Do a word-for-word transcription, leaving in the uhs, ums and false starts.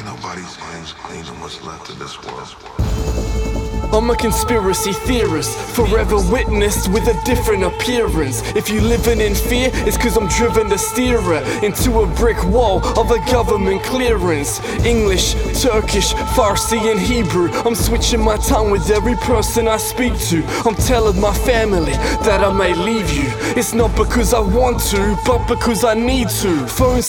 nobody's hands clean on what's left of this world. I'm a conspiracy theorist, forever witnessed with a different appearance. If you living in fear, it's cause I'm driven to steer it into a brick wall of a government clearance. English, Turkish, Farsi and Hebrew, I'm switching my tongue with every person I speak to. I'm telling my family that I may leave you. It's not because I want to, but because I need to. Phones